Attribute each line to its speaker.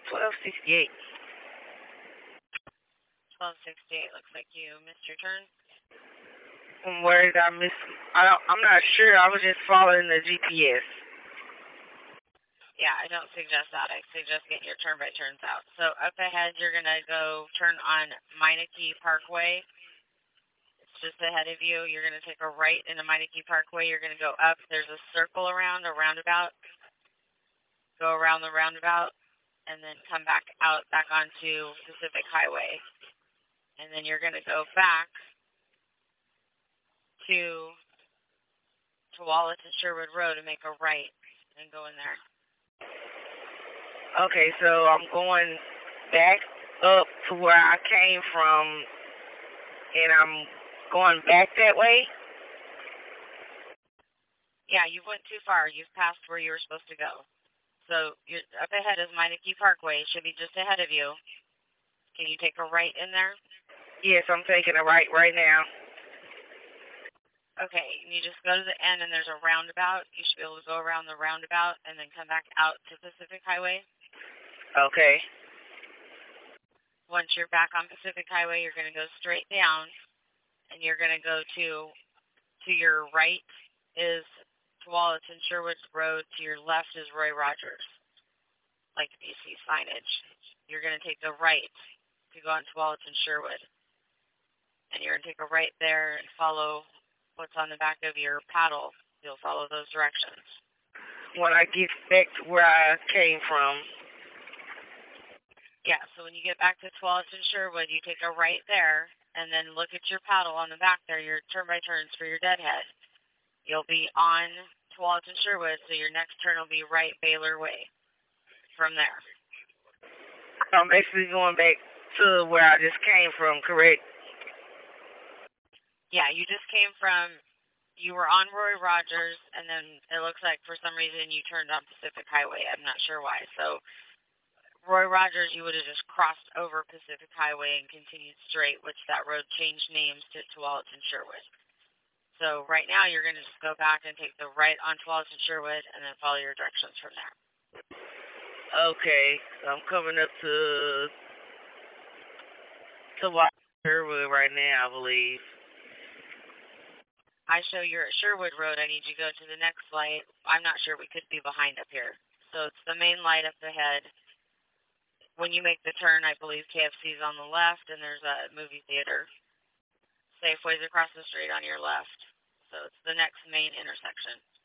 Speaker 1: 1268.
Speaker 2: 1268. Looks like you missed your turn.
Speaker 1: Where did I miss? I'm not sure. I was just following the GPS.
Speaker 2: Yeah, I don't suggest that. I suggest getting your turn by turns out. So up ahead, you're going to go turn on Meineke Parkway. It's just ahead of you. You're going to take a right into Meineke Parkway. You're going to go up. There's a circle around, a roundabout. Go around the roundabout and then come back out, back onto Pacific Highway. And then you're going to go back to Tualatin Sherwood Road and make a right and go in there.
Speaker 1: Okay, so I'm going back up to where I came from, and I'm going back that way?
Speaker 2: Yeah, you went too far. You've passed where you were supposed to go. So you're up ahead is Meineke Parkway. It should be just ahead of you. Can you take a right in there?
Speaker 1: Yes, I'm taking a right now.
Speaker 2: Okay, you just go to the end and there's a roundabout. You should be able to go around the roundabout and then come back out to Pacific Highway.
Speaker 1: Okay.
Speaker 2: Once you're back on Pacific Highway, you're going to go straight down and you're going to go to your right is Tualatin Sherwood Road. To your left is Roy Rogers, like you see signage. You're going to take the right to go on Tualatin Sherwood. And you're going to take a right there and follow what's on the back of your paddle. You'll follow those directions.
Speaker 1: When I get back to where I came from.
Speaker 2: Yeah, so when you get back to Tualatin Sherwood, you take a right there, and then look at your paddle on the back there, your turn-by-turns for your deadhead. You'll be on Tualatin Sherwood, so your next turn will be right Baylor Way from there.
Speaker 1: I'm basically going back to where I just came from, correct?
Speaker 2: Yeah, you just came from, you were on Roy Rogers, and then it looks like for some reason you turned on Pacific Highway. I'm not sure why. So Roy Rogers, you would have just crossed over Pacific Highway and continued straight, which that road changed names to Tualatin Sherwood. So right now you're going to just go back and take the right on Tualatin Sherwood and then follow your directions from there.
Speaker 1: Okay, I'm coming up to Sherwood right now, I believe.
Speaker 2: I show you're at Sherwood Road. I need you to go to the next light. I'm not sure. We could be behind up here. So it's the main light up ahead. When you make the turn, I believe KFC's on the left, and there's a movie theater. Safeway's across the street on your left. So it's the next main intersection.